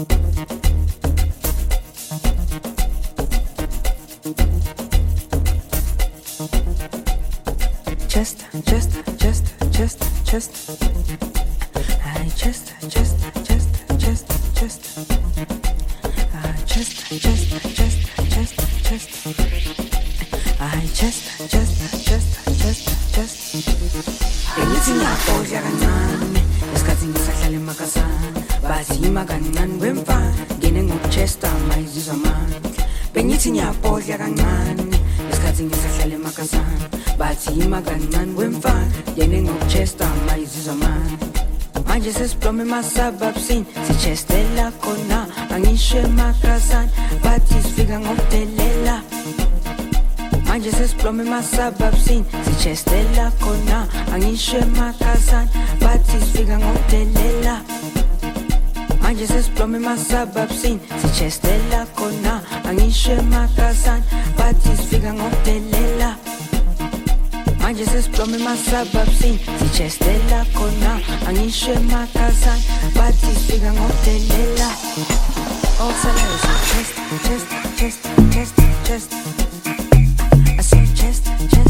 Sababsin sichestela kona angishe makasan bathi sifika ngokudelela manje sesiplome masababsin sichestela kona angishe makasan bathi sifika ngokudelela manje sesiplome masababsin sichestela kona angishe makasan bathi sifika ngokudelela manje sesiplome masababsin sichestela kona angishe makasan bathi sifika ngokudelela okusalayo so chest I say chest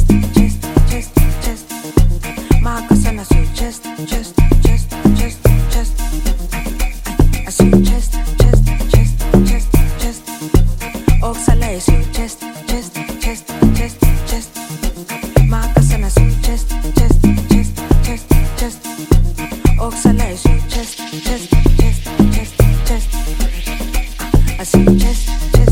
makasana so chest I say chest okusalayo so chest makasana so chest okusalayo so chest I say chest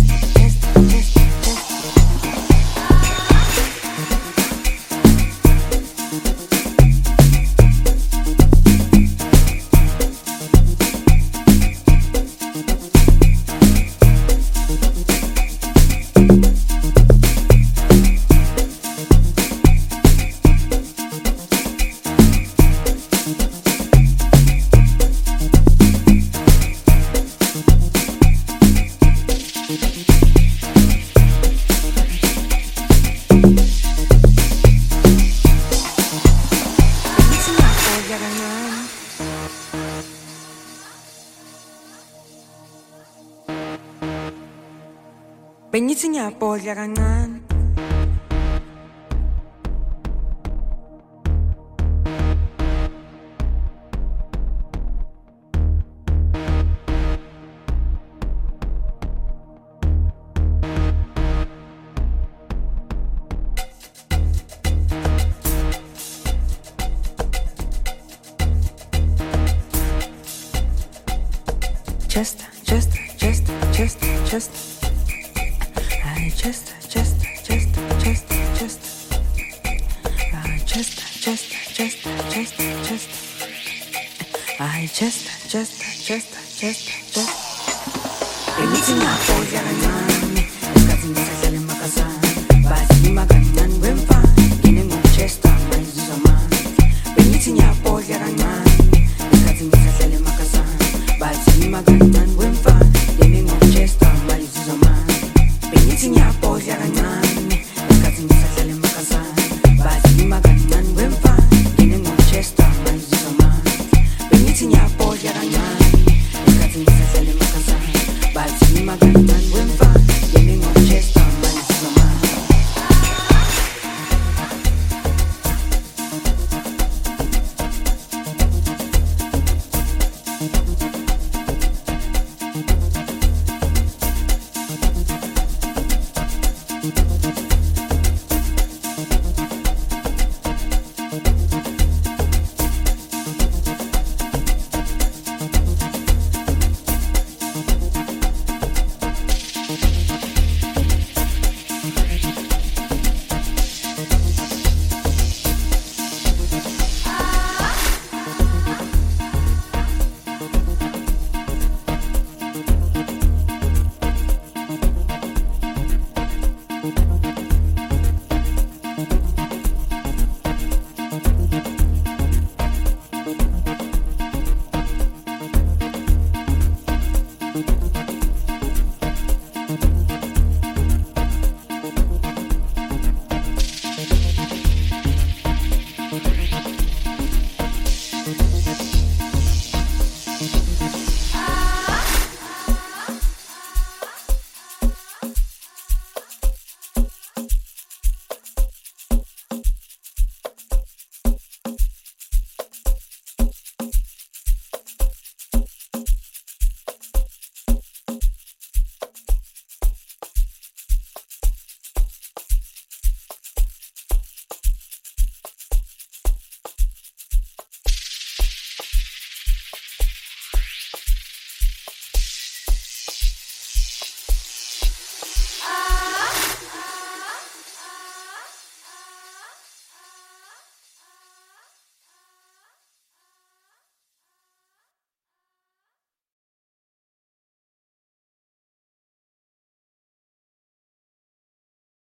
bengithi ngiyabhodla kancane just bengithi ngiyabhodla kancane esikhathi ngisahlala emakazana bazima kancane wemfana ngine ngokuchesta mayizizwa mani bengithi ngiyabhodla kancane esikhathi ngisahlala emakazana bazima kancane wemfana ngine ngokuchesta mayizizwa mani bengithi ngiyabhodla kancane esikhathi ngisahlala emakazana bazima kancane wemfana ngine ngokuchesta mayizizwa mani bengithi ngiyabhodla kancane esikhathi ngisahlala emakazana bazima kancane wemfana ngine ngokuchesta mayizizwa mani